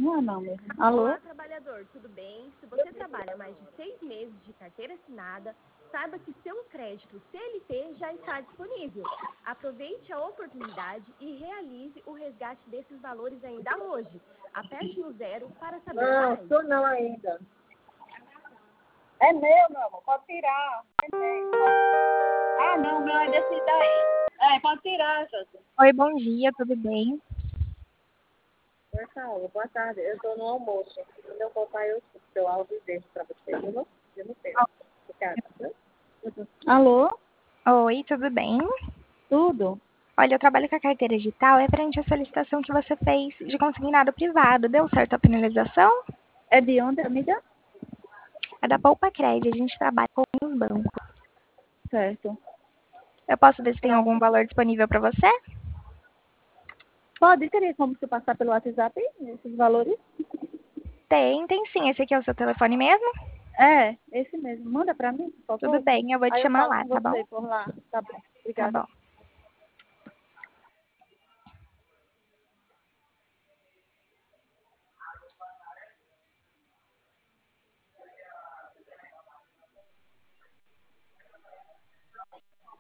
Não é não mesmo. Alô? Olá, trabalhador, tudo bem? Se você trabalha mais de 6 meses de carteira assinada, saiba que seu crédito CLT já está disponível. Aproveite a oportunidade e realize o resgate desses valores ainda hoje. Aperte no 0 para saber Não, mais. tô não ainda. É meu, meu amor. Pode tirar. É meu. Ah, não, meu é desse daí. É, pode tirar, José. Oi, bom dia, tudo bem? Oi, Saulo. Boa tarde. Eu tô no almoço. Quando eu voltar, eu áudio e deixo pra você. Eu não tenho. Obrigada. Alô? Oi, tudo bem? Tudo? Olha, eu trabalho com a carteira digital, é frente à solicitação que você fez de consignado privado. Deu certo a finalização? É de onde, amiga? É da Poupa Crédito, a gente trabalha com os bancos. Certo. Eu posso ver se tem algum Pronto. valor disponível para você? Pode, teria como você passar pelo WhatsApp esses valores? Tem sim. Esse aqui é o seu telefone mesmo? É, esse mesmo. Manda pra mim, por Tudo favor. bem, eu vou te Aí eu chamar falo lá, com tá bom? você por lá. Tá bom. Tá Obrigada. bom.